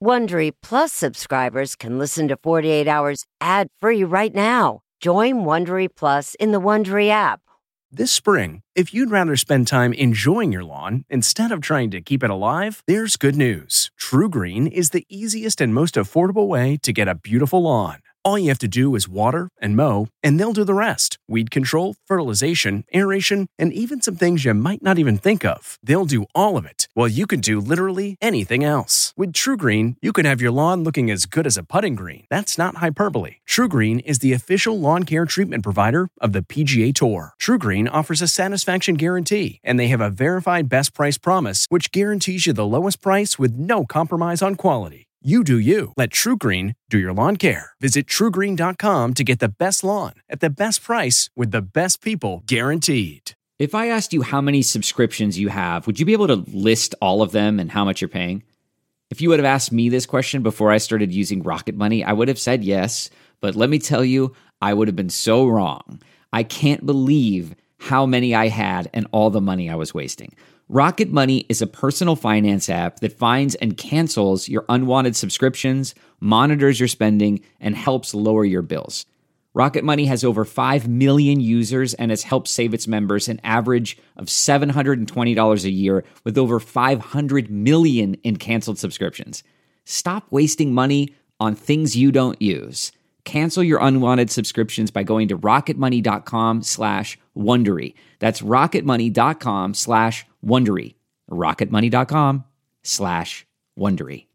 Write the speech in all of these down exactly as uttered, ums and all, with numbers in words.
Wondery Plus subscribers can listen to forty-eight hours ad-free right now. Join Wondery Plus in the Wondery app. This spring, if you'd rather spend time enjoying your lawn instead of trying to keep it alive, there's good news. True Green is the easiest and most affordable way to get a beautiful lawn. All you have to do is water and mow, and they'll do the rest. Weed control, fertilization, aeration, and even some things you might not even think of. They'll do all of it, while you can do literally anything else. With True Green, you can have your lawn looking as good as a putting green. That's not hyperbole. True Green is the official lawn care treatment provider of the P G A Tour. True Green offers a satisfaction guarantee, and they have a verified best price promise, which guarantees you the lowest price with no compromise on quality. You do you. Let True Green do your lawn care. Visit true green dot com to get the best lawn at the best price with the best people guaranteed. If I asked you how many subscriptions you have, would you be able to list all of them and how much you're paying? If you would have asked me this question before I started using Rocket Money, I would have said yes. But let me tell you, I would have been so wrong. I can't believe how many I had and all the money I was wasting. Rocket Money is a personal finance app that finds and cancels your unwanted subscriptions, monitors your spending, and helps lower your bills. Rocket Money has over five million users and has helped save its members an average of seven hundred twenty dollars a year with over five hundred million in canceled subscriptions. Stop wasting money on things you don't use. Cancel your unwanted subscriptions by going to rocketmoney.com slash Wondery. That's rocketmoney.com slash Wondery. rocketmoney.com slash Wondery.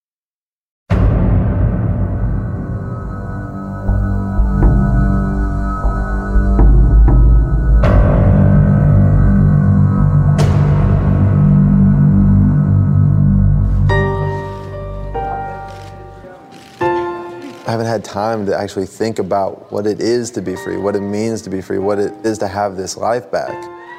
I haven't had time to actually think about what it is to be free, what it means to be free, what it is to have this life back.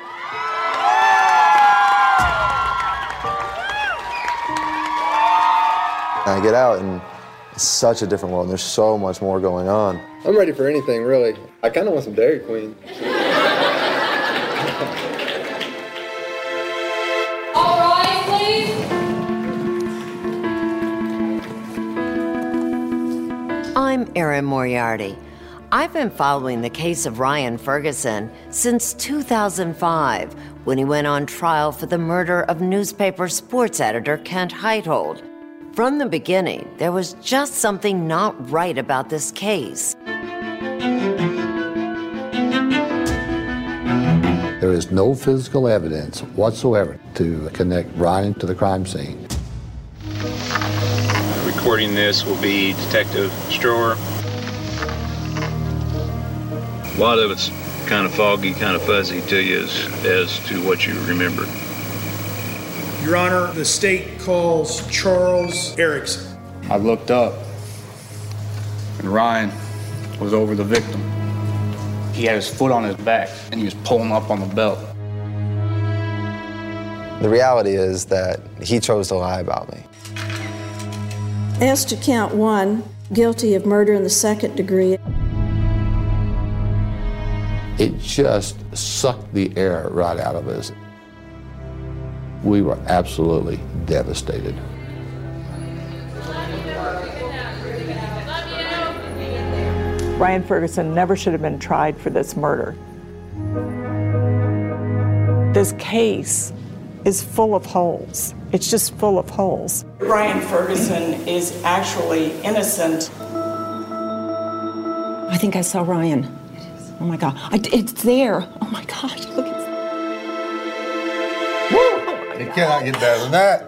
I get out and it's such a different world, and there's so much more going on. I'm ready for anything, really. I kind of want some Dairy Queen. All right, please. I'm Erin Moriarty. I've been following the case of Ryan Ferguson since two thousand five, when he went on trial for the murder of newspaper sports editor Kent Heithold. From the beginning, there was just something not right about this case. There is no physical evidence whatsoever to connect Ryan to the crime scene. Recording this will be Detective Strower. A lot of it's kind of foggy, kind of fuzzy to you as, as to what you remember. Your Honor, the state calls Charles Erickson. I looked up, and Ryan was over the victim. He had his foot on his back, and he was pulling up on the belt. The reality is that he chose to lie about me. As to count one, guilty of murder in the second degree. It just sucked the air right out of us. We were absolutely devastated. Ryan Ferguson never should have been tried for this murder. This case is full of holes. It's just full of holes. Ryan Ferguson is actually innocent. I think I saw Ryan. It is. Oh my God. I, it's there. Oh my gosh. Look at You cannot get better than that.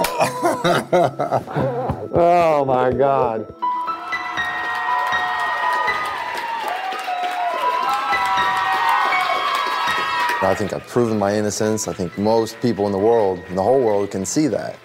Oh my God. I think I've proven my innocence. I think most people in the world, in the whole world, can see that.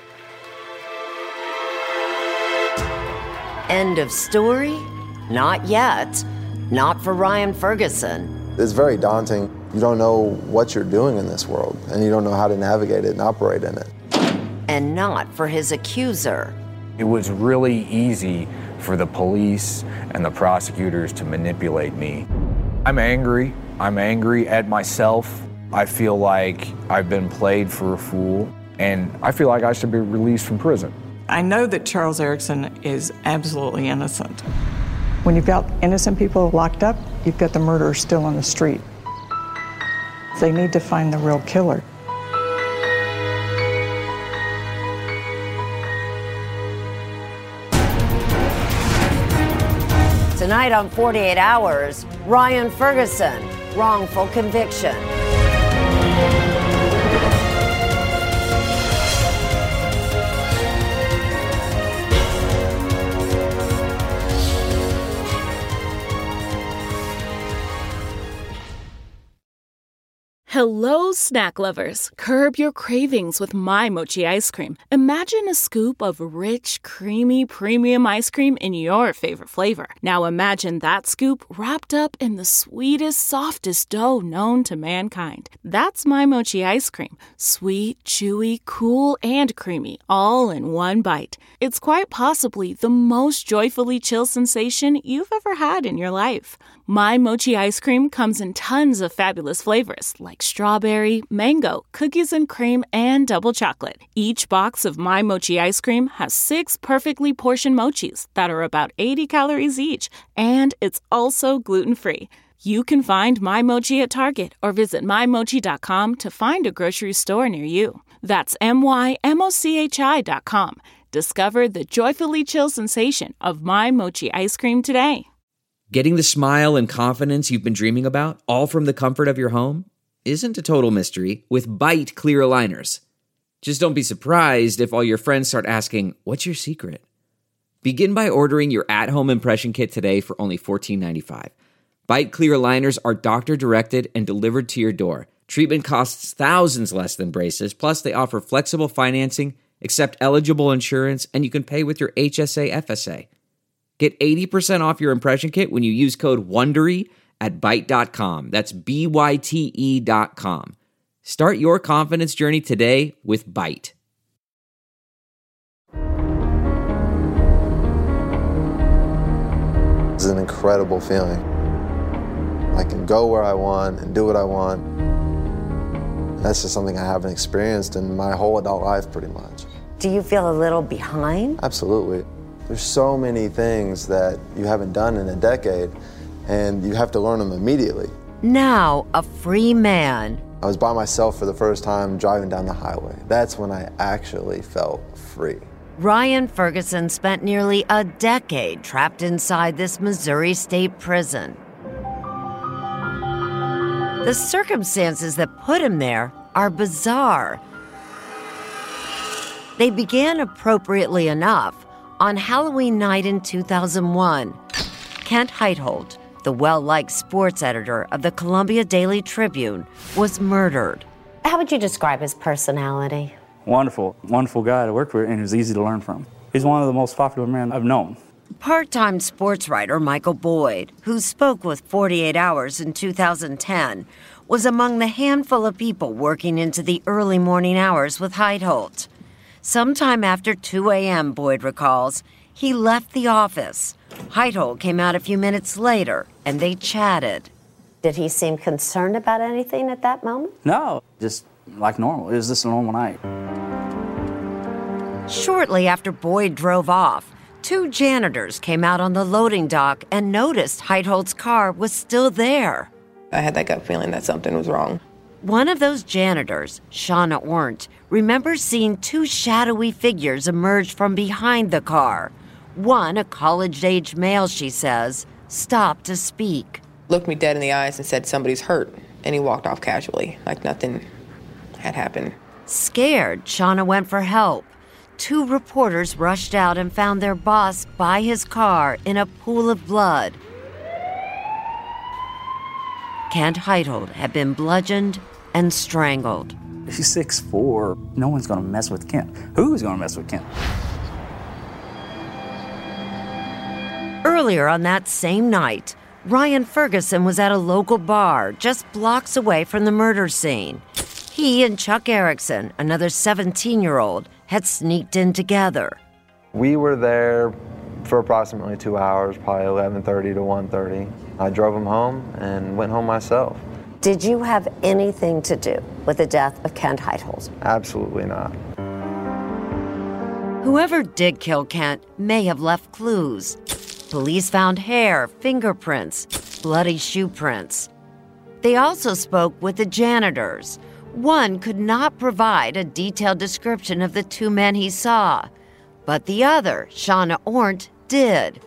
End of story? Not yet. Not for Ryan Ferguson. It's very daunting. You don't know what you're doing in this world, and you don't know how to navigate it and operate in it. And not for his accuser. It was really easy for the police and the prosecutors to manipulate me. I'm angry. I'm angry at myself. I feel like I've been played for a fool, and I feel like I should be released from prison. I know that Charles Erickson is absolutely innocent. When you've got innocent people locked up, you've got the murderer still on the street. They need to find the real killer. Tonight on forty-eight hours, Ryan Ferguson, wrongful conviction. Hello, snack lovers. Curb your cravings with My Mochi ice cream. Imagine a scoop of rich, creamy, premium ice cream in your favorite flavor. Now imagine that scoop wrapped up in the sweetest, softest dough known to mankind. That's My Mochi ice cream. Sweet, chewy, cool, and creamy, all in one bite. It's quite possibly the most joyfully chill sensation you've ever had in your life. My Mochi ice cream comes in tons of fabulous flavors like strawberry, mango, cookies and cream, and double chocolate. Each box of My Mochi ice cream has six perfectly portioned mochis that are about eighty calories each, and it's also gluten-free. You can find My Mochi at Target or visit my mochi dot com to find a grocery store near you. That's M Y M O C H I dot com. Discover the joyfully chill sensation of My Mochi ice cream today. Getting the smile and confidence you've been dreaming about, all from the comfort of your home, isn't a total mystery with Byte clear aligners. Just don't be surprised if all your friends start asking, "What's your secret?" Begin by ordering your at-home impression kit today for only fourteen ninety-five. Byte clear aligners are doctor-directed and delivered to your door. Treatment costs thousands less than braces, plus they offer flexible financing, accept eligible insurance, and you can pay with your H S A F S A. Get eighty percent off your impression kit when you use code WONDERY at byte dot com. That's B Y T E dot com. Start your confidence journey today with Byte. It's an incredible feeling. I can go where I want and do what I want. That's just something I haven't experienced in my whole adult life, pretty much. Do you feel a little behind? Absolutely. There's so many things that you haven't done in a decade, and you have to learn them immediately. Now, a free man. I was by myself for the first time driving down the highway. That's when I actually felt free. Ryan Ferguson spent nearly a decade trapped inside this Missouri state prison. The circumstances that put him there are bizarre. They began appropriately enough on Halloween night in two thousand one. Kent Heitholt, the well-liked sports editor of the Columbia Daily Tribune, was murdered. How would you describe his personality? Wonderful, wonderful guy to work with, and he was easy to learn from. He's one of the most popular men I've known. Part-time sports writer Michael Boyd, who spoke with forty-eight hours in two thousand ten, was among the handful of people working into the early morning hours with Heitholt. Sometime after two a.m., Boyd recalls, he left the office. Heitholt came out a few minutes later, and they chatted. Did he seem concerned about anything at that moment? No, just like normal. It was just a normal night. Shortly after Boyd drove off, two janitors came out on the loading dock and noticed Heitholt's car was still there. I had that gut feeling that something was wrong. One of those janitors, Shauna Ornt, remembers seeing two shadowy figures emerge from behind the car. One, a college-age male, she says, stopped to speak. Looked me dead in the eyes and said, "Somebody's hurt," and he walked off casually, like nothing had happened. Scared, Shauna went for help. Two reporters rushed out and found their boss by his car in a pool of blood. Kent Heitholt had been bludgeoned and strangled. He's six foot four. No one's going to mess with Kent. Who's going to mess with Kent? Earlier on that same night, Ryan Ferguson was at a local bar just blocks away from the murder scene. He and Chuck Erickson, another seventeen-year-old, had sneaked in together. We were there for approximately two hours, probably eleven thirty to one thirty. I drove him home and went home myself. Did you have anything to do with the death of Kent Heitholt? Absolutely not. Whoever did kill Kent may have left clues. Police found hair, fingerprints, bloody shoe prints. They also spoke with the janitors. One could not provide a detailed description of the two men he saw, but the other, Shauna Ornt, did.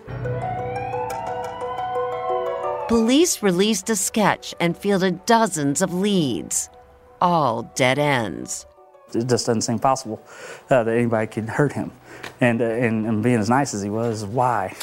Police released a sketch and fielded dozens of leads, all dead ends. It just doesn't seem possible uh, that anybody could hurt him. And, uh, and, and being as nice as he was, why?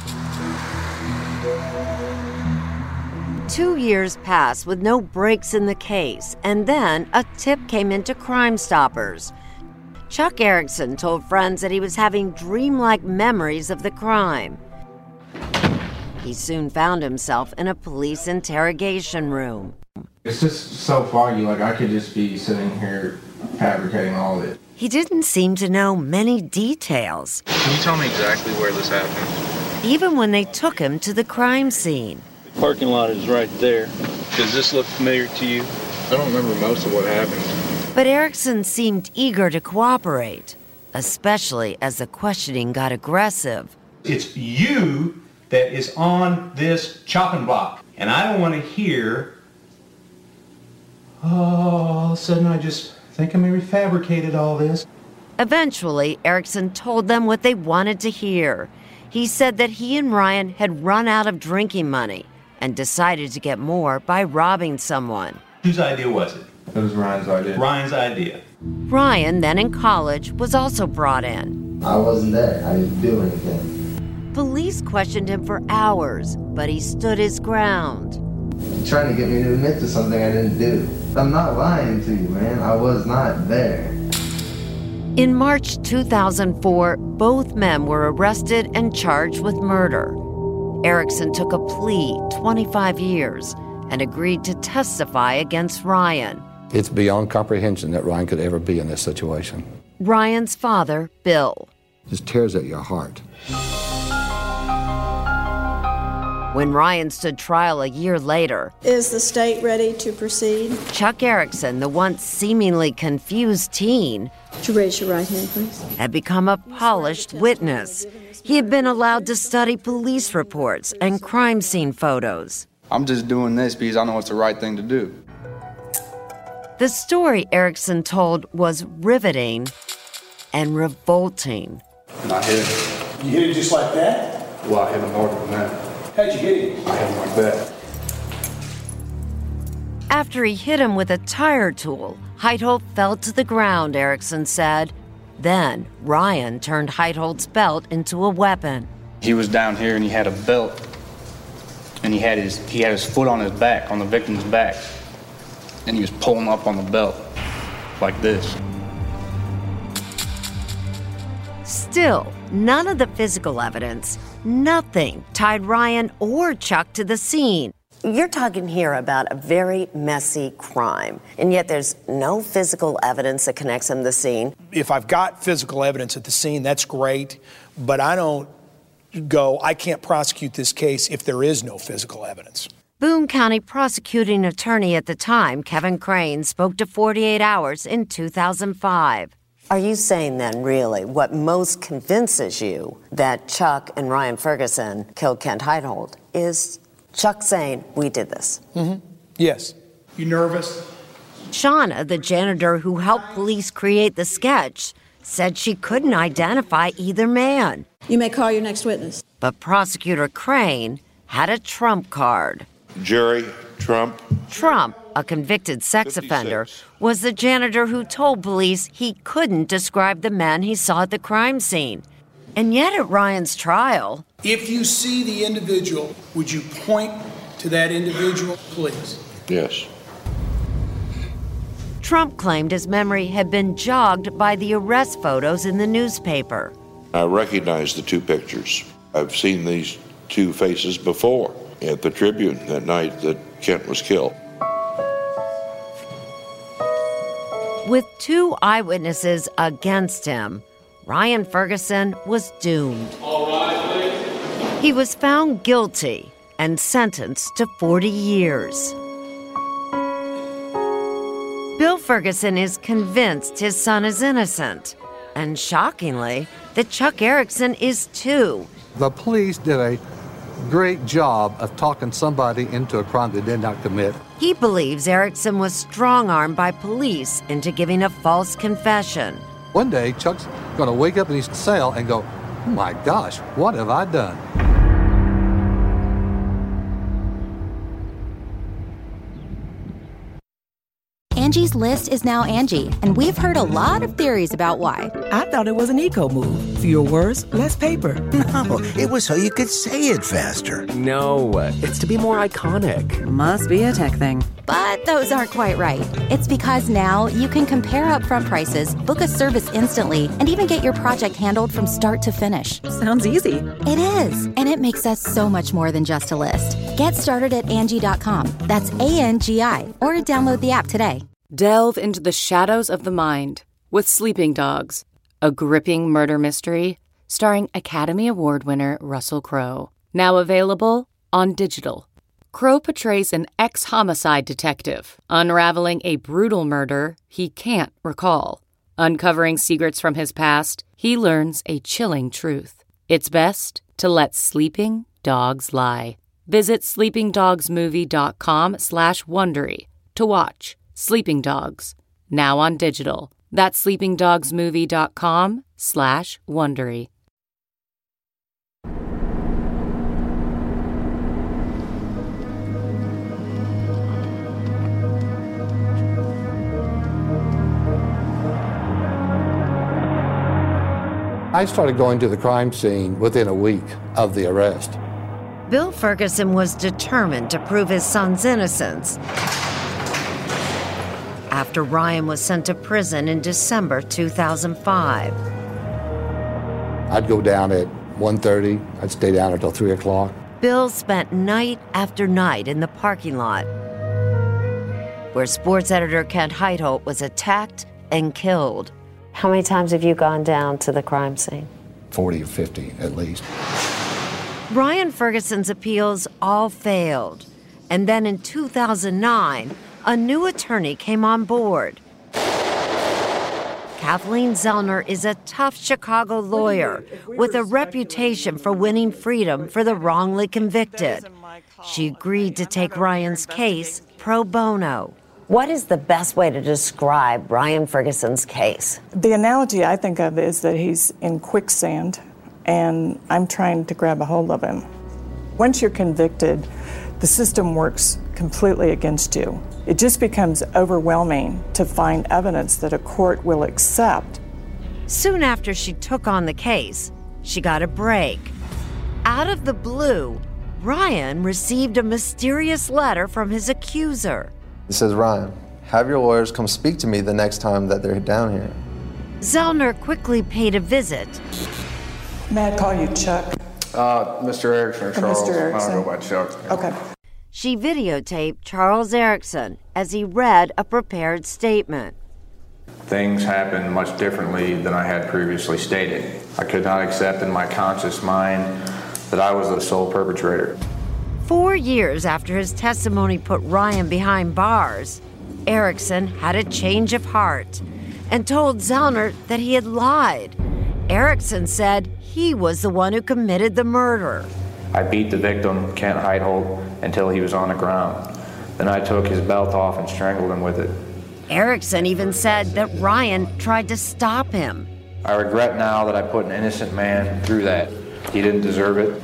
Two years passed with no breaks in the case, and then a tip came into Crime Stoppers. Chuck Erickson told friends that he was having dreamlike memories of the crime. He soon found himself in a police interrogation room. It's just so foggy, like I could just be sitting here fabricating all of it. He didn't seem to know many details. Can you tell me exactly where this happened? Even when they took him to the crime scene. The parking lot is right there. Does this look familiar to you? I don't remember most of what happened. But Erickson seemed eager to cooperate, especially as the questioning got aggressive. It's you that is on this chopping block, and I don't want to hear, oh, all of a sudden I just think I maybe fabricated all this. Eventually, Erickson told them what they wanted to hear. He said that he and Ryan had run out of drinking money and decided to get more by robbing someone. Whose idea was it? It was Ryan's idea. Ryan's idea. Ryan, then in college, was also brought in. I wasn't there. I didn't do anything. Police questioned him for hours, but he stood his ground. You're trying to get me to admit to something I didn't do. I'm not lying to you, man. I was not there. In March two thousand four, both men were arrested and charged with murder. Erickson took a plea, twenty-five years, and agreed to testify against Ryan. It's beyond comprehension that Ryan could ever be in this situation. Ryan's father, Bill. It just tears at your heart. When Ryan stood trial a year later, is the state ready to proceed? Chuck Erickson, the once seemingly confused teen, Would you raise your right hand, please? had become a polished witness. He had been allowed to study police reports and crime scene photos. I'm just doing this because I know it's the right thing to do. The story Erickson told was riveting and revolting. And I hit him. You hit it just like that? Well, I hit him harder than that. How'd you hit him? I hit him like that. After he hit him with a tire tool, Heitholt fell to the ground, Erickson said. Then Ryan turned Heitholt's belt into a weapon. He was down here and he had a belt, and he had his he had his foot on his back, on the victim's back, and he was pulling up on the belt like this. Still, none of the physical evidence, nothing tied Ryan or Chuck to the scene. You're talking here about a very messy crime, and yet there's no physical evidence that connects them to the scene. If I've got physical evidence at the scene, that's great, but I don't go, I can't prosecute this case if there is no physical evidence. Boone County prosecuting attorney at the time, Kevin Crane, spoke to forty-eight hours in two thousand five. Are you saying then, really, what most convinces you that Chuck and Ryan Ferguson killed Kent Heitholt is Chuck saying, we did this? Mm-hmm. Yes. You nervous? Shauna, the janitor who helped police create the sketch, said she couldn't identify either man. You may call your next witness. But prosecutor Crane had a trump card. Jerry Trump. Trump, a convicted sex fifty-six offender, was the janitor who told police he couldn't describe the men he saw at the crime scene. And yet at Ryan's trial... If you see the individual, would you point to that individual, please? Yes. Trump claimed his memory had been jogged by the arrest photos in the newspaper. I recognize the two pictures. I've seen these two faces before at the Tribune that night that Kent was killed. With two eyewitnesses against him, Ryan Ferguson was doomed. All right, please. He was found guilty and sentenced to forty years. Bill Ferguson is convinced his son is innocent and shockingly, that Chuck Erickson is too. The police did a great job of talking somebody into a crime they did not commit. He believes Erickson was strong-armed by police into giving a false confession. One day, Chuck's going to wake up in his cell and go, oh my gosh, what have I done? Angie's List is now Angie, and we've heard a lot of theories about why. I thought it was an eco move. Fewer words, less paper. No, it was so you could say it faster. No, it's to be more iconic. Must be a tech thing. But those aren't quite right. It's because now you can compare upfront prices, book a service instantly, and even get your project handled from start to finish. Sounds easy. It is, and it makes us so much more than just a list. Get started at Angie dot com. That's A N G I, or download the app today. Delve into the shadows of the mind with Sleeping Dogs, a gripping murder mystery starring Academy Award winner Russell Crowe. Now available on digital. Crowe portrays an ex-homicide detective, unraveling a brutal murder he can't recall. Uncovering secrets from his past, he learns a chilling truth. It's best to let sleeping dogs lie. Visit sleepingdogsmovie.com slash Wondery to watch Sleeping Dogs, now on digital. That's sleepingdogsmovie.com slash Wondery. I started going to the crime scene within a week of the arrest. Bill Ferguson was determined to prove his son's innocence. After Ryan was sent to prison in December two thousand five. I'd go down at one thirty. I'd stay down until three o'clock. Bill spent night after night in the parking lot where sports editor Kent Heitholt was attacked and killed. How many times have you gone down to the crime scene? forty or fifty at least. Ryan Ferguson's appeals all failed. And then in two thousand nine, a new attorney came on board. Kathleen Zellner is a tough Chicago lawyer with a reputation for winning freedom for the wrongly convicted. She agreed to take Ryan's case pro bono. What is the best way to describe Ryan Ferguson's case? The analogy I think of is that he's in quicksand and I'm trying to grab a hold of him. Once you're convicted, the system works completely against you. It just becomes overwhelming to find evidence that a court will accept. Soon after she took on the case, she got a break. Out of the blue, Ryan received a mysterious letter from his accuser. It says, Ryan, have your lawyers come speak to me the next time that they're down here. Zellner quickly paid a visit. May I call you Chuck? Uh, Mister Erickson or Charles. Mister Erickson. I don't go by Chuck. Okay. She videotaped Charles Erickson as he read a prepared statement. Things happened much differently than I had previously stated. I could not accept in my conscious mind that I was the sole perpetrator. Four years after his testimony put Ryan behind bars, Erickson had a change of heart and told Zellner that he had lied. Erickson said he was the one who committed the murder. I beat the victim, Kent Heitholt, until he was on the ground. Then I took his belt off and strangled him with it. Erickson even said that Ryan tried to stop him. I regret now that I put an innocent man through that. He didn't deserve it.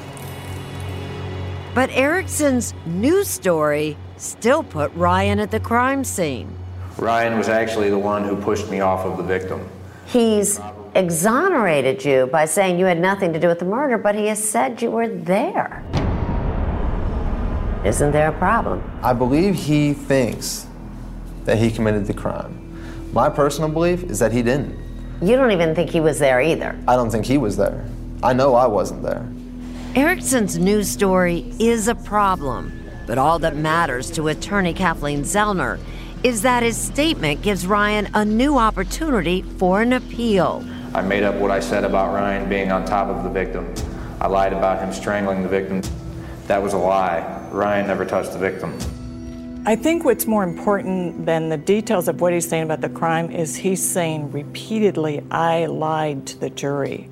But Erickson's new story still put Ryan at the crime scene. Ryan was actually the one who pushed me off of the victim. He's exonerated you by saying you had nothing to do with the murder, but he has said you were there. Isn't there a problem? I believe he thinks that he committed the crime. My personal belief is that he didn't. You don't even think he was there either. I don't think he was there. I know I wasn't there. Erickson's news story is a problem, but all that matters to attorney Kathleen Zellner is that his statement gives Ryan a new opportunity for an appeal. I made up what I said about Ryan being on top of the victim. I lied about him strangling the victim. That was a lie. Ryan never touched the victim. I think what's more important than the details of what he's saying about the crime is he's saying repeatedly, I lied to the jury.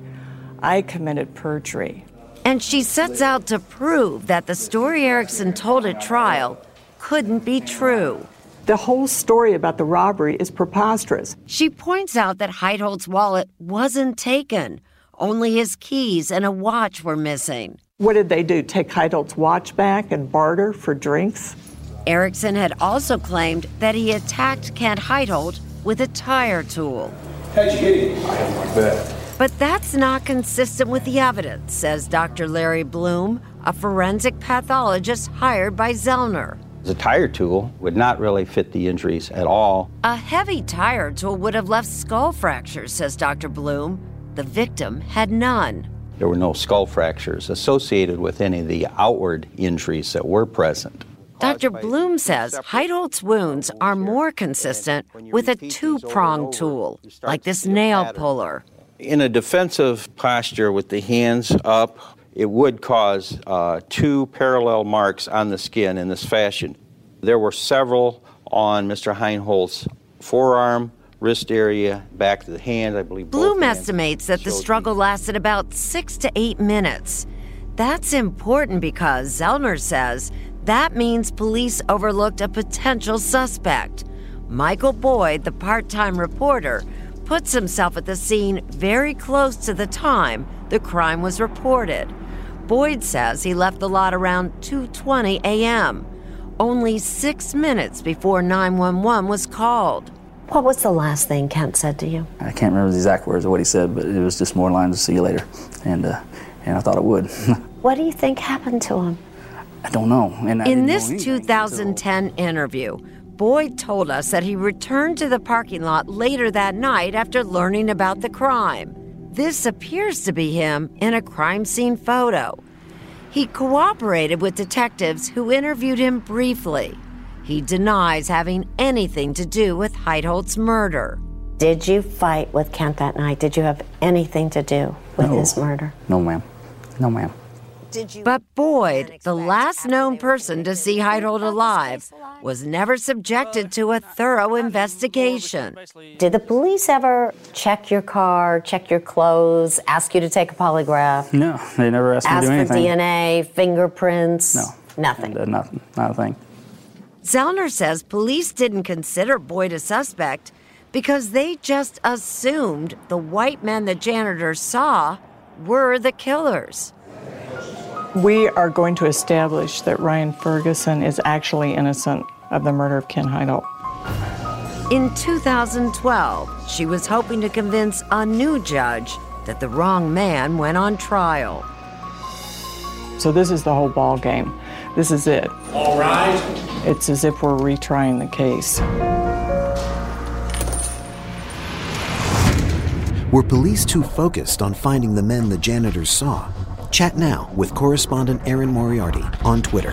I committed perjury. And she sets out to prove that the story Erickson told at trial couldn't be true. The whole story about the robbery is preposterous. She points out that Heithold's wallet wasn't taken. Only his keys and a watch were missing. What did they do, take Heithold's watch back and barter for drinks? Erickson had also claimed that he attacked Kent Heithold with a tire tool. How'd you hit him? I hit him like that. But that's not consistent with the evidence, says Doctor Larry Bloom, a forensic pathologist hired by Zellner. The tire tool would not really fit the injuries at all. A heavy tire tool would have left skull fractures, says Doctor Bloom. The victim had none. There were no skull fractures associated with any of the outward injuries that were present. Doctor Bloom says Heithold's wounds are more consistent with a two-pronged tool, like this nail puller. In a defensive posture with the hands up, it would cause uh, two parallel marks on the skin in this fashion. There were several on Mister Heithold's forearm, wrist area, back of the hand, I believe. Bloom estimates that the struggle lasted about six to eight minutes. That's important because Zellner says that means police overlooked a potential suspect. Michael Boyd, the part-time reporter, puts himself at the scene very close to the time the crime was reported. Boyd says he left the lot around two twenty a.m., only six minutes before nine one one was called. What was the last thing Kent said to you? I can't remember the exact words of what he said, but it was just more lines to see you later. And uh, and I thought it would. What do you think happened to him? I don't know. And I In didn't this know two thousand ten until... interview, Boyd told us that he returned to the parking lot later that night after learning about the crime. This appears to be him in a crime scene photo. He cooperated with detectives who interviewed him briefly. He denies having anything to do with Heithold's murder. Did you fight with Kent that night? Did you have anything to do with no. his murder? No, ma'am. No, ma'am. But Boyd, the last known person to see Heithold alive, was never subjected to a thorough investigation. Did the police ever check your car, check your clothes, ask you to take a polygraph? No, they never asked me to do anything. Ask for D N A, fingerprints? No. Nothing? Uh, nothing. Not a thing. Zellner says police didn't consider Boyd a suspect because they just assumed the white men the janitors saw were the killers. We are going to establish that Ryan Ferguson is actually innocent of the murder of Ken Heithold. In two thousand twelve, she was hoping to convince a new judge that the wrong man went on trial. So this is the whole ball game. This is it. All right. It's as if we're retrying the case. Were police too focused on finding the men the janitors saw? Chat now with correspondent Erin Moriarty on Twitter.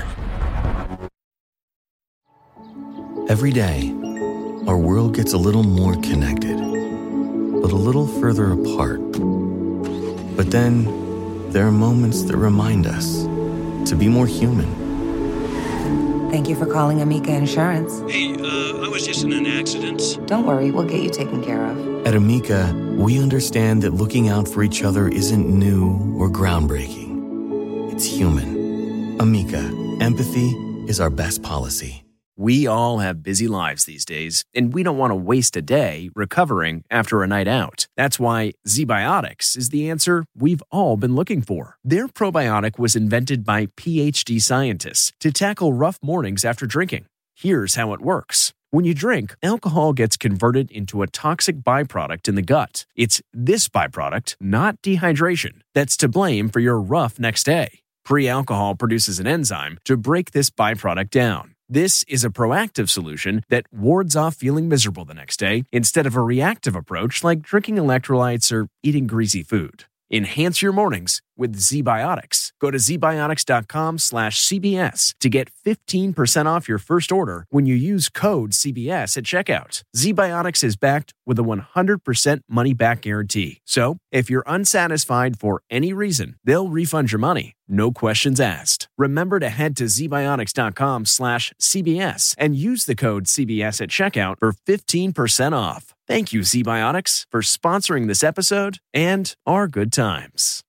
Every day, our world gets a little more connected, but a little further apart. But then, there are moments that remind us to be more human. Thank you for calling Amica Insurance. Hey, uh, I was just in an accident. Don't worry, we'll get you taken care of. At Amica, we understand that looking out for each other isn't new or groundbreaking. It's human. Amica, empathy is our best policy. We all have busy lives these days, and we don't want to waste a day recovering after a night out. That's why ZBiotics is the answer we've all been looking for. Their probiotic was invented by PhD scientists to tackle rough mornings after drinking. Here's how it works. When you drink, alcohol gets converted into a toxic byproduct in the gut. It's this byproduct, not dehydration, that's to blame for your rough next day. Pre-alcohol produces an enzyme to break this byproduct down. This is a proactive solution that wards off feeling miserable the next day instead of a reactive approach like drinking electrolytes or eating greasy food. Enhance your mornings with ZBiotics. Go to zbiotics.com slash CBS to get fifteen percent off your first order when you use code C B S at checkout. ZBiotics is backed with a one hundred percent money-back guarantee. So, if you're unsatisfied for any reason, they'll refund your money. No questions asked. Remember to head to zbiotics.com slash CBS and use the code C B S at checkout for fifteen percent off. Thank you, ZBiotics, for sponsoring this episode and our good times.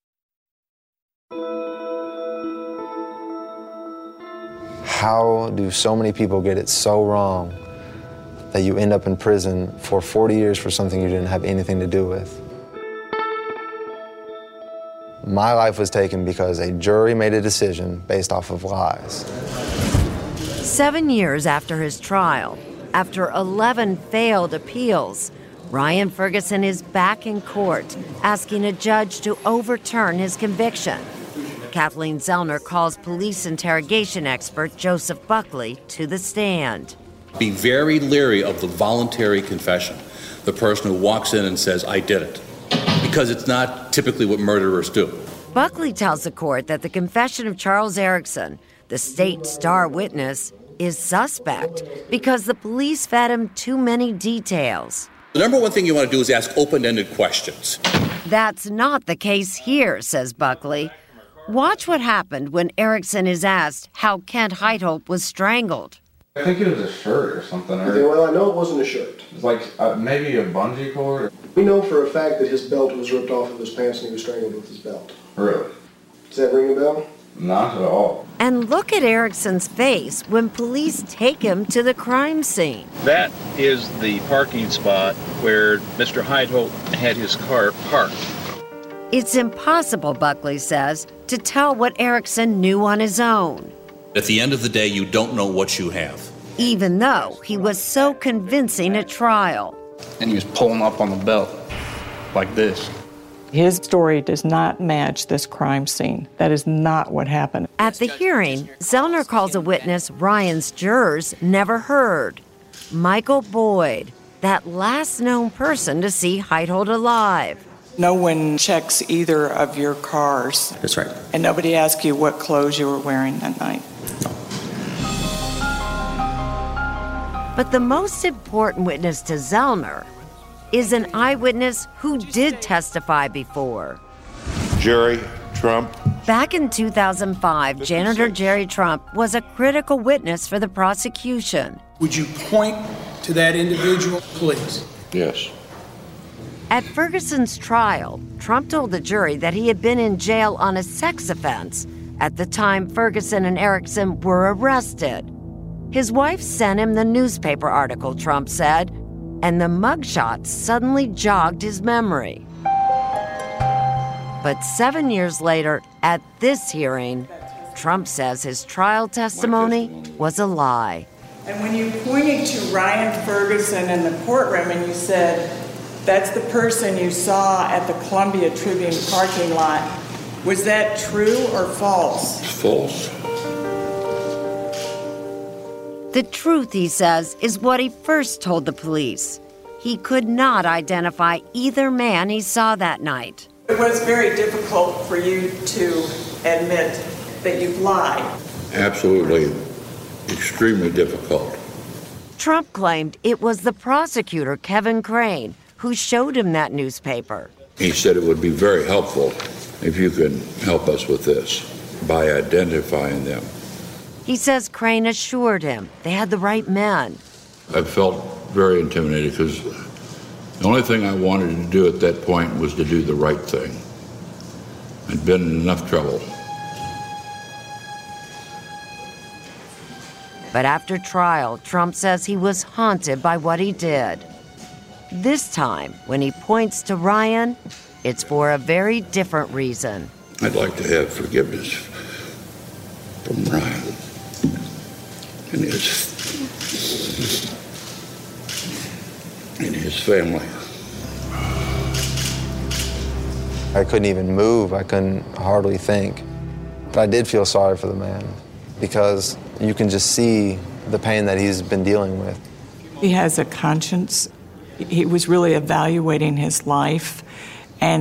How do so many people get it so wrong that you end up in prison for forty years for something you didn't have anything to do with? My life was taken because a jury made a decision based off of lies. Seven years after his trial, after eleven failed appeals, Ryan Ferguson is back in court, asking a judge to overturn his conviction. Kathleen Zellner calls police interrogation expert Joseph Buckley to the stand. Be very leery of the voluntary confession, the person who walks in and says, I did it, because it's not typically what murderers do. Buckley tells the court that the confession of Charles Erickson, the state star witness, is suspect because the police fed him too many details. The number one thing you want to do is ask open-ended questions. That's not the case here, says Buckley. Watch what happened when Erickson is asked how Kent Heitholt was strangled. I think it was a shirt or something. Or okay, well, I know it wasn't a shirt. It was like uh, maybe a bungee cord. We know for a fact that his belt was ripped off of his pants and he was strangled with his belt. Really? Does that ring a bell? Not at all. And look at Erickson's face when police take him to the crime scene. That is the parking spot where Mister Heitholt had his car parked. It's impossible, Buckley says, to tell what Erickson knew on his own. At the end of the day, you don't know what you have. Even though he was so convincing at trial. And he was pulling up on the belt like this. His story does not match this crime scene. That is not what happened. At the hearing, Zellner calls a witness Ryan's jurors never heard. Michael Boyd, that last known person to see Heitholt alive. No one checks either of your cars. That's right. And nobody asked you what clothes you were wearing that night. But the most important witness to Zellner is an eyewitness who did testify before. Jerry Trump. Back in two thousand five, janitor Jerry Trump was a critical witness for the prosecution. Would you point to that individual, please? Yes. At Ferguson's trial, Trump told the jury that he had been in jail on a sex offense at the time Ferguson and Erickson were arrested. His wife sent him the newspaper article, Trump said, and the mugshot suddenly jogged his memory. But seven years later, at this hearing, Trump says his trial testimony was a lie. And when you pointed to Ryan Ferguson in the courtroom and you said, that's the person you saw at the Columbia Tribune parking lot, was that true or false? False. The truth, he says, is what he first told the police. He could not identify either man he saw that night. It was very difficult for you to admit that you've lied. Absolutely, extremely difficult. Trump claimed it was the prosecutor, Kevin Crane, who showed him that newspaper. He said it would be very helpful if you could help us with this by identifying them. He says Crane assured him they had the right men. I felt very intimidated because the only thing I wanted to do at that point was to do the right thing. I'd been in enough trouble. But after trial, Trump says he was haunted by what he did. This time, when he points to Ryan, it's for a very different reason. I'd like to have forgiveness from Ryan and his, and his family. I couldn't even move. I couldn't hardly think. But I did feel sorry for the man because you can just see the pain that he's been dealing with. He has a conscience. He was really evaluating his life, and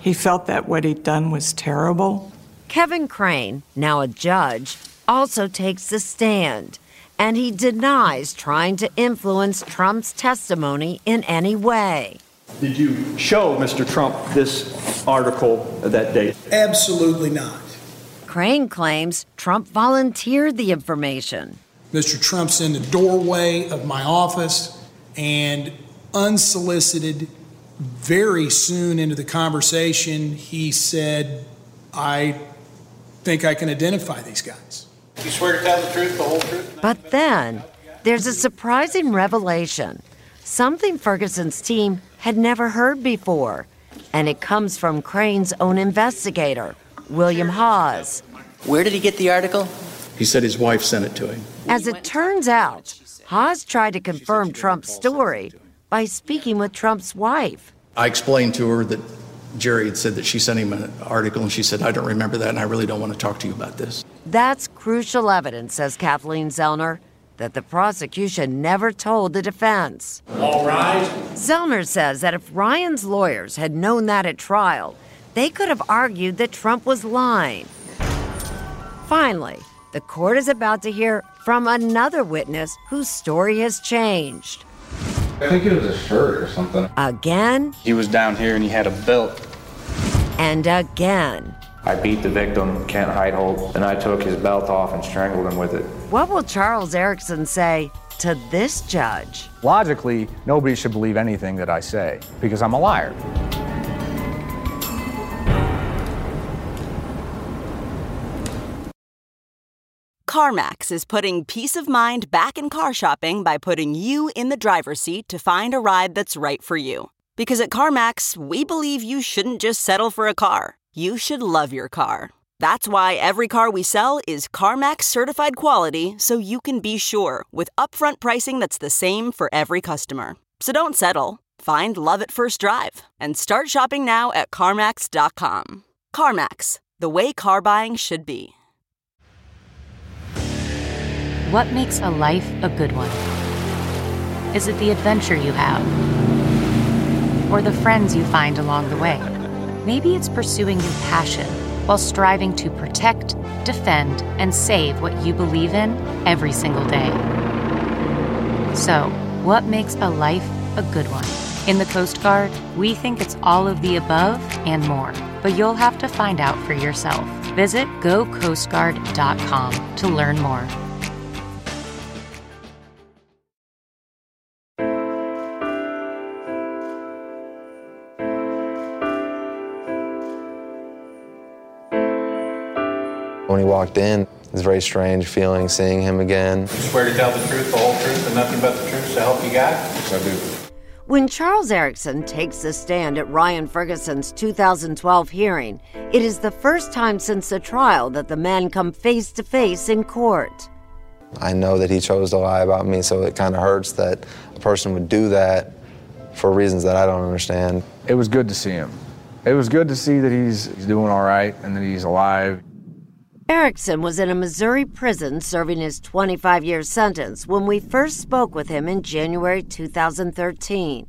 He felt that what he'd done was terrible. Kevin Crane, now a judge, also takes the stand, and he denies trying to influence Trump's testimony in any way. Did you show Mister Trump this article that day? Absolutely not. Crane claims Trump volunteered the information. Mister Trump's in the doorway of my office, and unsolicited, very soon into the conversation, he said, I think I can identify these guys. You swear to tell the truth, the whole truth? But then, there's a surprising revelation, something Ferguson's team had never heard before, and it comes from Crane's own investigator, William Hawes. Where did he get the article? He said his wife sent it to him. As it turns out, Hawes tried to confirm Trump's story by speaking with Trump's wife. I explained to her that Jerry had said that she sent him an article, and she said, I don't remember that, and I really don't want to talk to you about this. That's crucial evidence, says Kathleen Zellner, that the prosecution never told the defense. All right. Zellner says that if Ryan's lawyers had known that at trial, they could have argued that Trump was lying. Finally, the court is about to hear from another witness whose story has changed. I think it was a shirt or something. Again. He was down here and he had a belt. And again. I beat the victim, Kent Heitholt, and I took his belt off and strangled him with it. What will Charles Erickson say to this judge? Logically, nobody should believe anything that I say because I'm a liar. CarMax is putting peace of mind back in car shopping by putting you in the driver's seat to find a ride that's right for you. Because at CarMax, we believe you shouldn't just settle for a car. You should love your car. That's why every car we sell is CarMax certified quality, so you can be sure with upfront pricing that's the same for every customer. So don't settle. Find love at first drive and start shopping now at CarMax dot com. CarMax, the way car buying should be. What makes a life a good one? Is it the adventure you have? Or the friends you find along the way? Maybe it's pursuing your passion while striving to protect, defend, and save what you believe in every single day. So, what makes a life a good one? In the Coast Guard, we think it's all of the above and more, but you'll have to find out for yourself. Visit go coast guard dot com to learn more. When he walked in, it was a very strange feeling seeing him again. You swear to tell the truth, the whole truth, and nothing but the truth, so help you God? Yes, I do. When Charles Erickson takes the stand at Ryan Ferguson's two thousand twelve hearing, it is the first time since the trial that the men come face to face in court. I know that he chose to lie about me, so it kind of hurts that a person would do that for reasons that I don't understand. It was good to see him. It was good to see that he's, he's doing all right and that he's alive. Erickson was in a Missouri prison serving his twenty-five year sentence when we first spoke with him in January two thousand thirteen.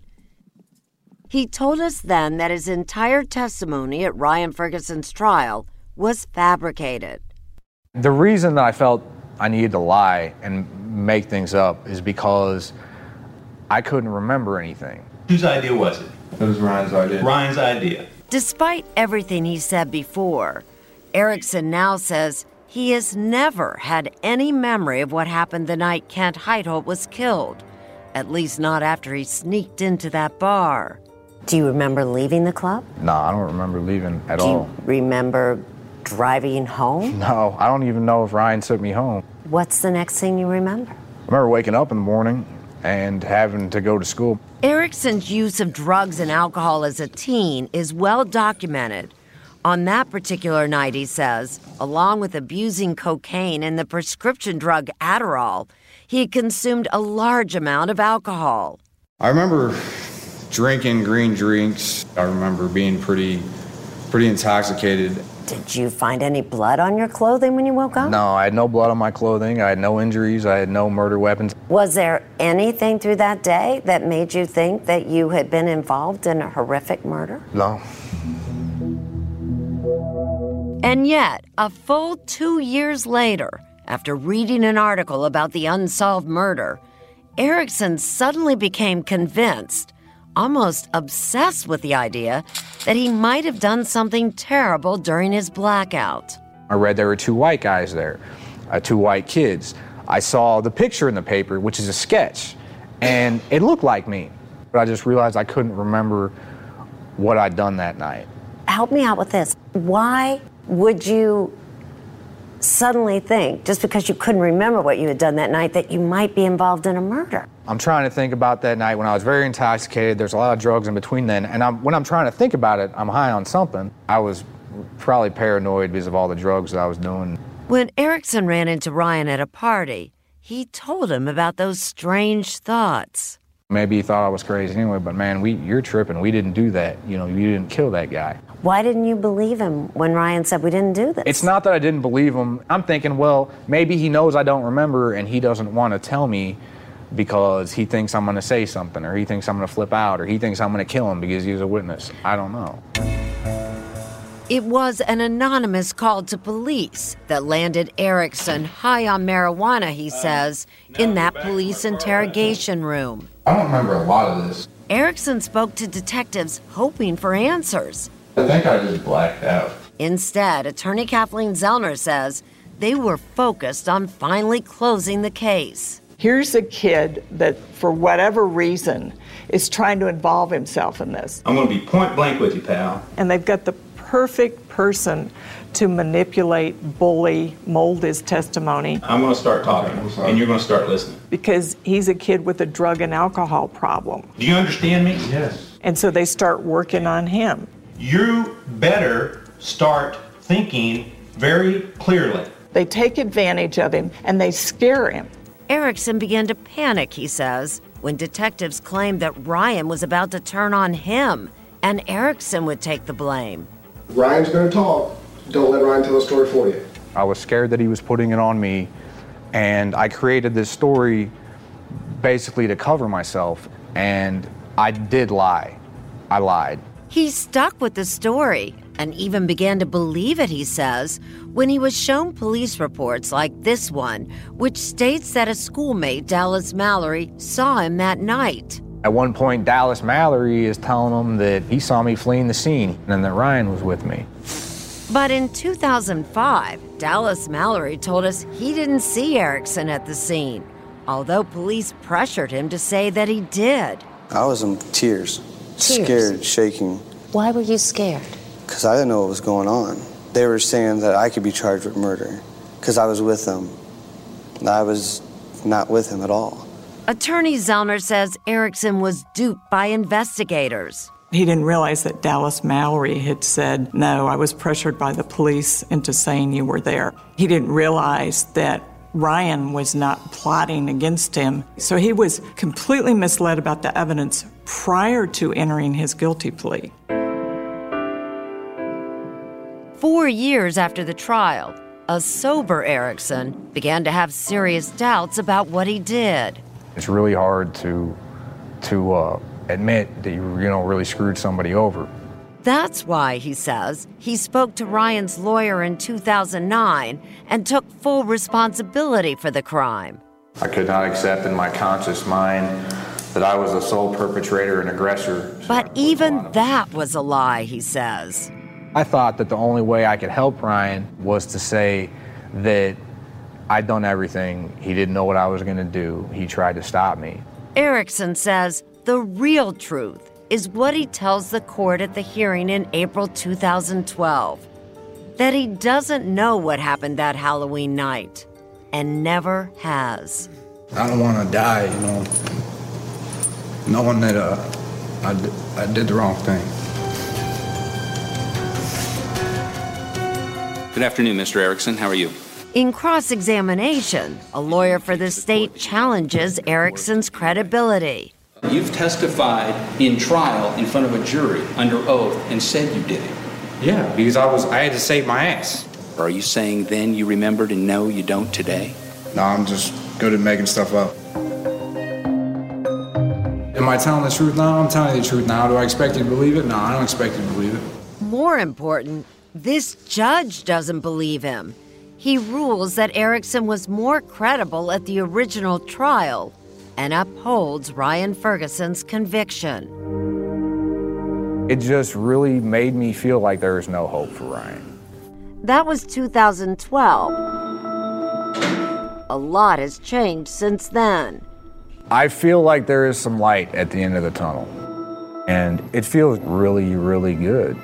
He told us then that his entire testimony at Ryan Ferguson's trial was fabricated. The reason that I felt I needed to lie and make things up is because I couldn't remember anything. Whose idea was it? It was Ryan's idea. Ryan's idea. Despite everything he said before, Erickson now says he has never had any memory of what happened the night Kent Heitholt was killed, at least not after he sneaked into that bar. Do you remember leaving the club? No, I don't remember leaving at Do all. you remember driving home? No, I don't even know if Ryan took me home. What's the next thing you remember? I remember waking up in the morning and having to go to school. Erickson's use of drugs and alcohol as a teen is well documented. On that particular night, he says, along with abusing cocaine and the prescription drug Adderall, he had consumed a large amount of alcohol. I remember drinking green drinks. I remember being pretty, pretty intoxicated. Did you find any blood on your clothing when you woke up? No, I had no blood on my clothing. I had no injuries. I had no murder weapons. Was there anything through that day that made you think that you had been involved in a horrific murder? No. And yet, a full two years later, after reading an article about the unsolved murder, Erickson suddenly became convinced, almost obsessed with the idea, that he might have done something terrible during his blackout. I read there were two white guys there, uh, two white kids. I saw the picture in the paper, which is a sketch, and it looked like me. But I just realized I couldn't remember what I'd done that night. Help me out with this. Why would you suddenly think, just because you couldn't remember what you had done that night, that you might be involved in a murder? I'm trying to think about that night when I was very intoxicated. There's a lot of drugs in between then. And I'm, when I'm trying to think about it, I'm high on something. I was probably paranoid because of all the drugs that I was doing. When Erickson ran into Ryan at a party, he told him about those strange thoughts. Maybe he thought I was crazy anyway, but man, we, you're tripping. We didn't do that. You know, you didn't kill that guy. Why didn't you believe him when Ryan said we didn't do this? It's not that I didn't believe him. I'm thinking, well, maybe he knows I don't remember and he doesn't want to tell me because he thinks I'm going to say something, or he thinks I'm going to flip out, or he thinks I'm going to kill him because he's a witness. I don't know. It was an anonymous call to police that landed Erickson high on marijuana, he says, in that police interrogation room. I don't remember a lot of this. Erickson spoke to detectives hoping for answers. I think I just blacked out. Instead, attorney Kathleen Zellner says they were focused on finally closing the case. Here's a kid that, for whatever reason, is trying to involve himself in this. I'm going to be point blank with you, pal. And they've got the perfect person to manipulate, bully, mold his testimony. I'm going to start talking, and you're going to start listening. Because he's a kid with a drug and alcohol problem. Do you understand me? Yes. And so they start working on him. You better start thinking very clearly. They take advantage of him, and they scare him. Erickson began to panic, he says, when detectives claimed that Ryan was about to turn on him, and Erickson would take the blame. Ryan's going to talk. Don't let Ryan tell a story for you. I was scared that he was putting it on me, and I created this story basically to cover myself, and I did lie. I lied. He stuck with the story and even began to believe it, he says, when he was shown police reports like this one, which states that a schoolmate, Dallas Mallory, saw him that night. At one point, Dallas Mallory is telling him that he saw me fleeing the scene and that Ryan was with me. But in two thousand five, Dallas Mallory told us he didn't see Erickson at the scene, although police pressured him to say that he did. I was in tears, Tears? scared, shaking, Why were you scared? because I didn't know what was going on. They were saying that I could be charged with murder because I was with them. And I was not with him at all. Attorney Zellner says Erickson was duped by investigators. He didn't realize that Dallas Mallory had said, no, I was pressured by the police into saying you were there. He didn't realize that Ryan was not plotting against him. So he was completely misled about the evidence prior to entering his guilty plea. Four years after the trial, a sober Erickson began to have serious doubts about what he did. It's really hard to to uh, admit that you, you know, really screwed somebody over. That's why, he says, he spoke to Ryan's lawyer in two thousand nine and took full responsibility for the crime. I could not accept in my conscious mind that I was the sole perpetrator and aggressor. But even that was a lie, he says. I thought that the only way I could help Ryan was to say that I'd done everything. He didn't know what I was going to do. He tried to stop me. Erickson says the real truth is what he tells the court at the hearing in April two thousand twelve, that he doesn't know what happened that Halloween night and never has. I don't want to die, you know, knowing that uh, I, d- I did the wrong thing. Good afternoon, Mister Erickson. How are you? In cross-examination, a lawyer for the state challenges Erickson's credibility. You've testified in trial in front of a jury under oath and said you did it. Yeah, because I was I had to save my ass. Are you saying then you remembered and no, you don't today? No, I'm just good at making stuff up. Am I telling the truth now? I'm telling you the truth now. Do I expect you to believe it? No, I don't expect you to believe it. More important, This judge doesn't believe him. He rules that Erickson was more credible at the original trial and upholds Ryan Ferguson's conviction. It just really made me feel like there was no hope for Ryan. That was two thousand twelve. A lot has changed since then. I feel like there is some light at the end of the tunnel, and it feels really, really good.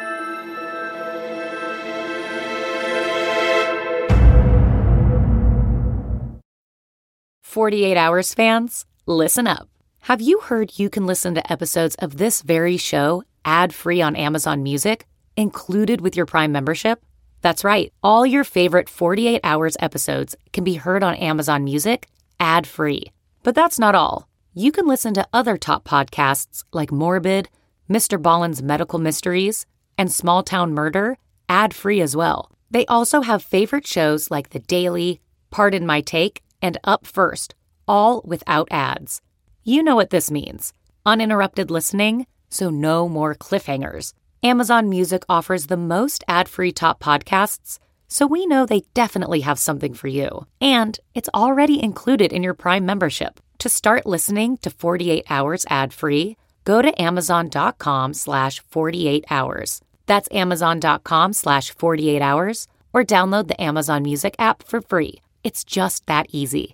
forty-eight hours fans, listen up. Have you heard you can listen to episodes of this very show ad-free on Amazon Music, included with your Prime membership? That's right. All your favorite forty-eight hours episodes can be heard on Amazon Music ad-free. But that's not all. You can listen to other top podcasts like Morbid, Mister Ballen's Medical Mysteries, and Small Town Murder ad-free as well. They also have favorite shows like The Daily, Pardon My Take, and Up First, all without ads. You know what this means. Uninterrupted listening, so no more cliffhangers. Amazon Music offers the most ad-free top podcasts, so we know they definitely have something for you. And it's already included in your Prime membership. To start listening to forty-eight hours ad-free, go to amazon.com slash 48 hours. That's amazon.com slash 48 hours, or download the Amazon Music app for free. It's just that easy.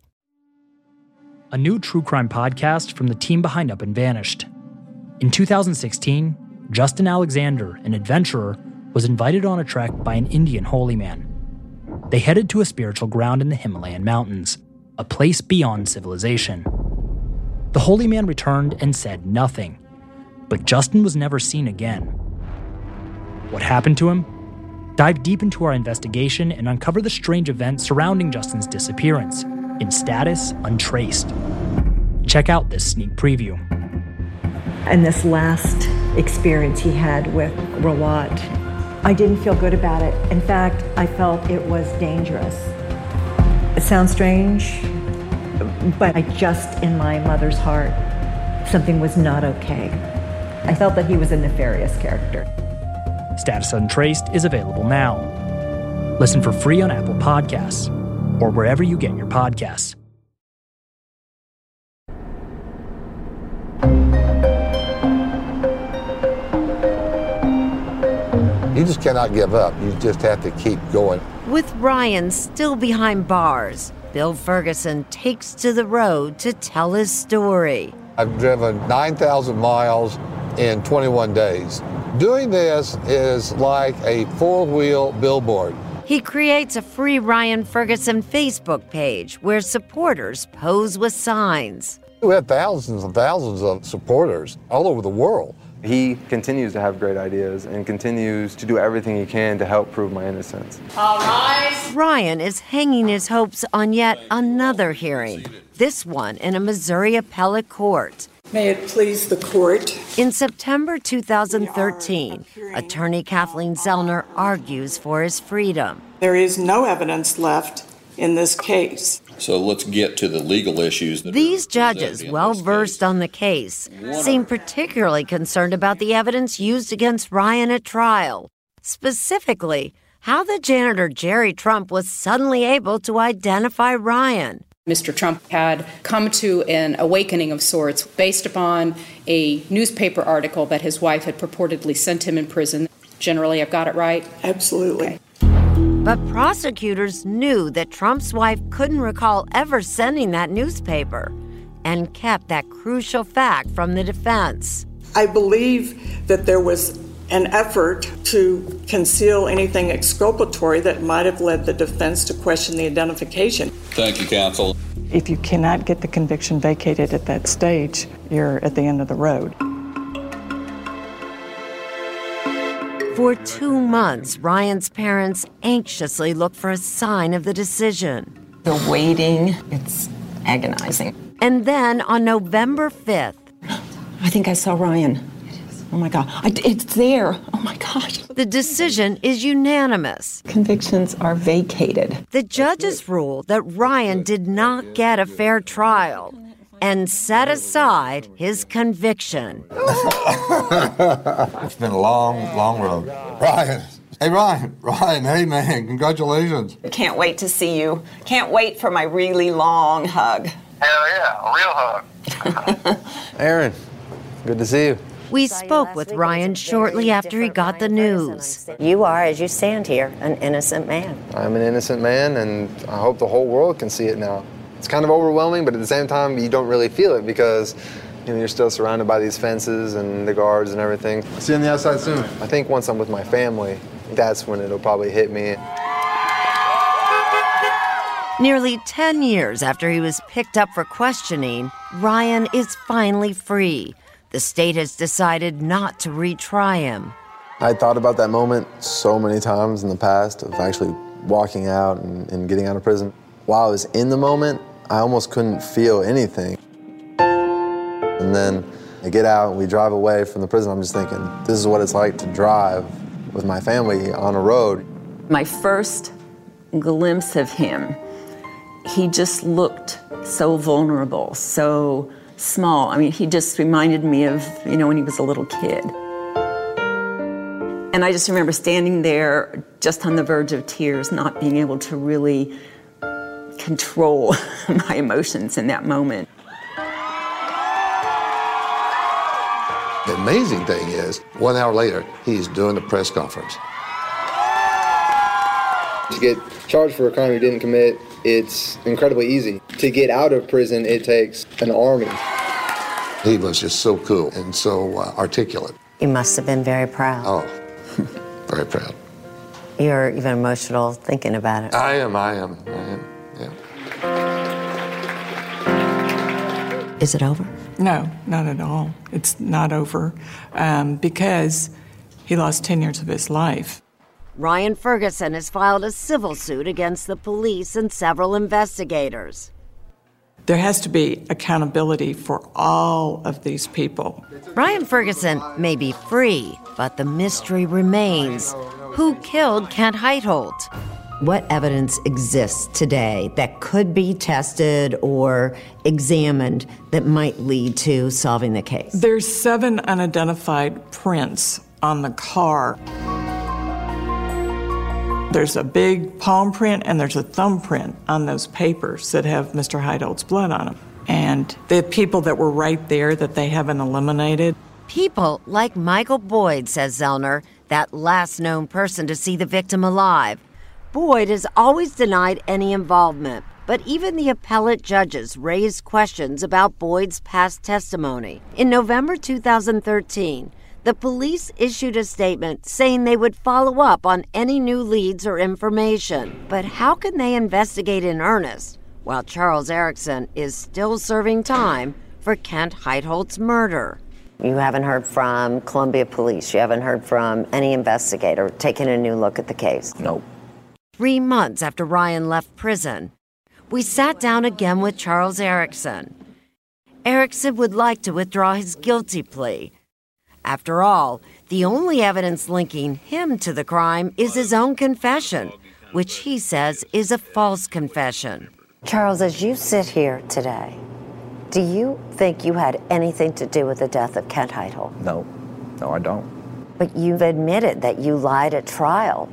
A new true crime podcast from the team behind Up and Vanished. In two thousand sixteen, Justin Alexander, an adventurer, was invited on a trek by an Indian holy man. They headed to a spiritual ground in the Himalayan mountains, a place beyond civilization. The holy man returned and said nothing, but Justin was never seen again. What happened to him? Dive deep into our investigation and uncover the strange events surrounding Justin's disappearance, in status untraced. Check out this sneak preview. And this last experience he had with Rawat, I didn't feel good about it. In fact, I felt it was dangerous. It sounds strange, but I just, in my mother's heart, something was not okay. I felt that he was a nefarious character. Status Untraced is available now. Listen for free on Apple Podcasts or wherever you get your podcasts. You just cannot give up. You just have to keep going. With Ryan still behind bars, Bill Ferguson takes to the road to tell his story. I've driven nine thousand miles in twenty-one days. Doing this is like a four-wheel billboard. He creates a free Ryan Ferguson Facebook page where supporters pose with signs. We have thousands and thousands of supporters all over the world. He continues to have great ideas and continues to do everything he can to help prove my innocence. All rise. Ryan is hanging his hopes on yet another hearing, this one in a Missouri appellate court. May it please the court. In September two thousand thirteen, attorney Kathleen Zellner argues for his freedom. There is no evidence left in this case. So let's get to the legal issues. That These judges, well versed on the case, seem particularly concerned about the evidence used against Ryan at trial. Specifically, how the janitor Jerry Trump was suddenly able to identify Ryan. Mister Trump had come to an awakening of sorts based upon a newspaper article that his wife had purportedly sent him in prison. Generally, I've got it right? Absolutely. Okay. But prosecutors knew that Trump's wife couldn't recall ever sending that newspaper and kept that crucial fact from the defense. I believe that there was an effort to conceal anything exculpatory that might have led the defense to question the identification. Thank you, counsel. If you cannot get the conviction vacated at that stage, you're at the end of the road. For two months, Ryan's parents anxiously look for a sign of the decision. The waiting, it's agonizing. And then on November fifth, I think I saw Ryan. Oh my God, I, it's there. Oh my gosh. The decision is unanimous. Convictions are vacated. The judges ruled that Ryan did not get a fair trial and set aside his conviction. It's been a long, long road. Ryan, Hey, Ryan. Ryan, hey, man, congratulations. Can't wait to see you. Can't wait for my really long hug. Hell yeah, a real hug. Aaron, good to see you. We spoke with Ryan shortly after he got the news. You are, as you stand here, an innocent man. I'm an innocent man, and I hope the whole world can see it now. It's kind of overwhelming, but at the same time, you don't really feel it because you know, you're still surrounded by these fences and the guards and everything. I'll see you on the outside soon. I think once I'm with my family, that's when it'll probably hit me. Nearly ten years after he was picked up for questioning, Ryan is finally free. The state has decided not to retry him. I thought about that moment so many times in the past of actually walking out and, and getting out of prison. While I was in the moment, I almost couldn't feel anything. And then I get out and we drive away from the prison. I'm just thinking, this is what it's like to drive with my family on a road. My first glimpse of him, he just looked so vulnerable, so small. I mean, he just reminded me of, you know, when he was a little kid. And I just remember standing there just on the verge of tears, not being able to really control my emotions in that moment. The amazing thing is, one hour later, he's doing the press conference. To get charged for a crime you didn't commit, it's incredibly easy. To get out of prison, it takes an army. He was just so cool and so uh, articulate. You must have been very proud. Oh, very proud. You're even emotional thinking about it. I am, I am, I am, yeah. Is it over? No, not at all. It's not over um, because he lost ten years of his life. Ryan Ferguson has filed a civil suit against the police and several investigators. There has to be accountability for all of these people. Ryan Ferguson may be free, but the mystery remains. Who killed Kent Heitholt? What evidence exists today that could be tested or examined that might lead to solving the case? There's seven unidentified prints on the car. There's a big palm print and there's a thumbprint on those papers that have Mister Heitholt's blood on them. And the people that were right there that they haven't eliminated. People like Michael Boyd, says Zellner, that last known person to see the victim alive. Boyd has always denied any involvement, but even the appellate judges raised questions about Boyd's past testimony. In November two thousand thirteen, the police issued a statement saying they would follow up on any new leads or information. But how can they investigate in earnest while Charles Erickson is still serving time for Kent Heitholt's murder? You haven't heard from Columbia Police. You haven't heard from any investigator taking a new look at the case. Nope. Three months after Ryan left prison, we sat down again with Charles Erickson. Erickson would like to withdraw his guilty plea. After all, the only evidence linking him to the crime is his own confession, which he says is a false confession. Charles, as you sit here today, do you think you had anything to do with the death of Kent Heitholt? No, no, I don't. But you've admitted that you lied at trial.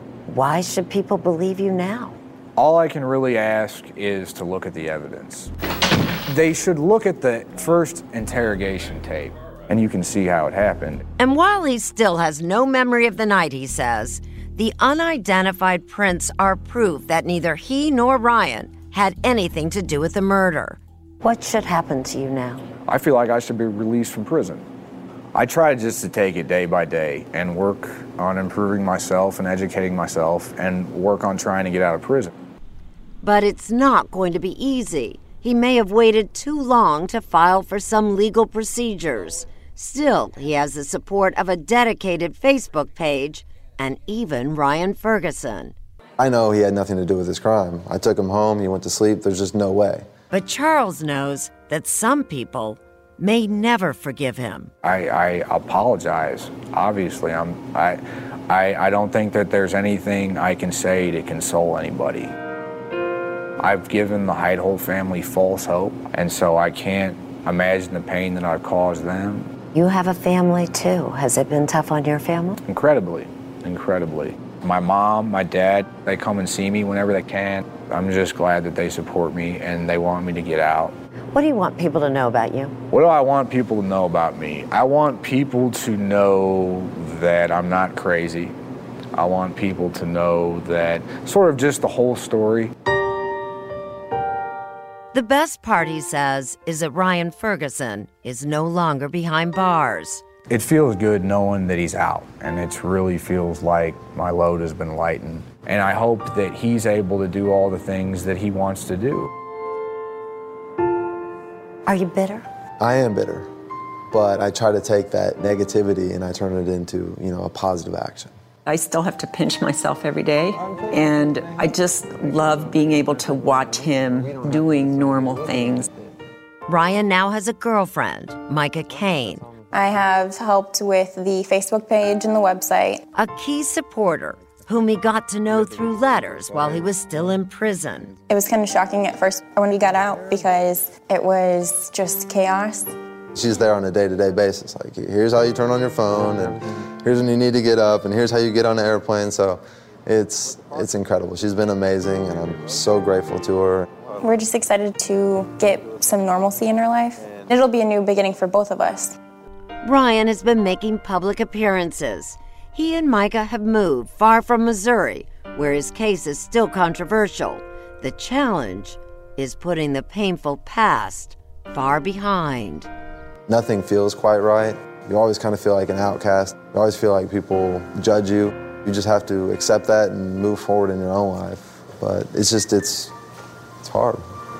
Why should people believe you now? All I can really ask is to look at the evidence. They should look at the first interrogation tape, and you can see how it happened. And while he still has no memory of the night, he says, the unidentified prints are proof that neither he nor Ryan had anything to do with the murder. What should happen to you now? I feel like I should be released from prison. I try just to take it day by day and work on improving myself and educating myself and work on trying to get out of prison. But it's not going to be easy. He may have waited too long to file for some legal procedures. Still, he has the support of a dedicated Facebook page and even Ryan Ferguson. I know he had nothing to do with this crime. I took him home, he went to sleep, there's just no way. But Charles knows that some people may never forgive him. I, I apologize. Obviously, I'm, I, I, I don't think that there's anything I can say to console anybody. I've given the Heitholt family false hope, and so I can't imagine the pain that I've caused them. You have a family too. Has it been tough on your family? Incredibly. incredibly. My mom, my dad, they come and see me whenever they can. I'm just glad that they support me and they want me to get out. What do you want people to know about you? What do I want people to know about me? I want people to know that I'm not crazy. I want people to know that sort of just the whole story. The best part, he says, is that Ryan Ferguson is no longer behind bars. It feels good knowing that he's out, and it really feels like my load has been lightened. And I hope that he's able to do all the things that he wants to do. Are you bitter? I am bitter, but I try to take that negativity and I turn it into, you know, a positive action. I still have to pinch myself every day, and I just love being able to watch him doing normal things. Ryan now has a girlfriend, Micah Kane. I have helped with the Facebook page and the website. A key supporter whom he got to know through letters while he was still in prison. It was kind of shocking at first when we got out because it was just chaos. She's there on a day-to-day basis. Like, here's how you turn on your phone, and here's when you need to get up, and here's how you get on the airplane. So it's, it's incredible. She's been amazing, and I'm so grateful to her. We're just excited to get some normalcy in our life. It'll be a new beginning for both of us. Ryan has been making public appearances. He and Micah have moved far from Missouri, where his case is still controversial. The challenge is putting the painful past far behind. Nothing feels quite right. You always kind of feel like an outcast. You always feel like people judge you. You just have to accept that and move forward in your own life. But it's just, it's, it's hard.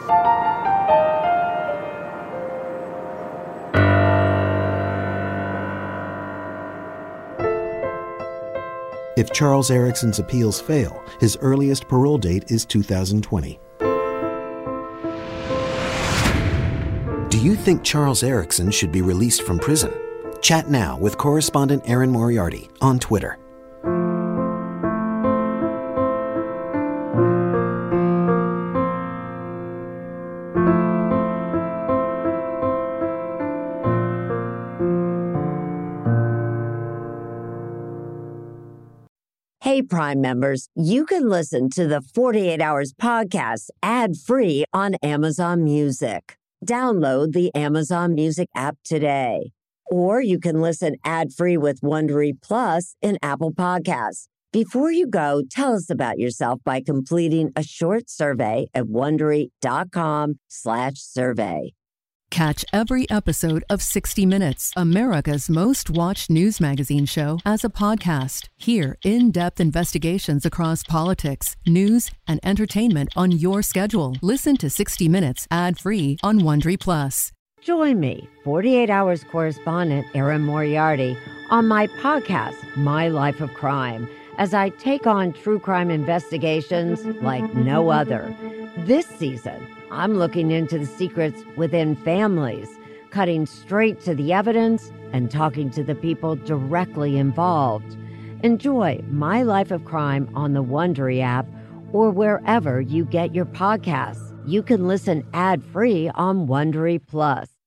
If Charles Erickson's appeals fail, his earliest parole date is two thousand twenty. Do you think Charles Erickson should be released from prison? Chat now with correspondent Erin Moriarty on Twitter. Hey, Prime members, you can listen to the forty-eight hours podcast ad-free on Amazon Music. Download the Amazon Music app today. Or you can listen ad-free with Wondery Plus in Apple Podcasts. Before you go, tell us about yourself by completing a short survey at Wondery.com slash survey. Catch every episode of sixty minutes, America's most watched news magazine show, as a podcast. Hear in-depth investigations across politics, news, and entertainment on your schedule. Listen to sixty minutes ad-free on Wondery Plus. Join me, forty-eight hours correspondent Erin Moriarty, on my podcast, My Life of Crime, as I take on true crime investigations like no other. This season, I'm looking into the secrets within families, cutting straight to the evidence and talking to the people directly involved. Enjoy My Life of Crime on the Wondery app or wherever you get your podcasts. You can listen ad-free on Wondery Plus.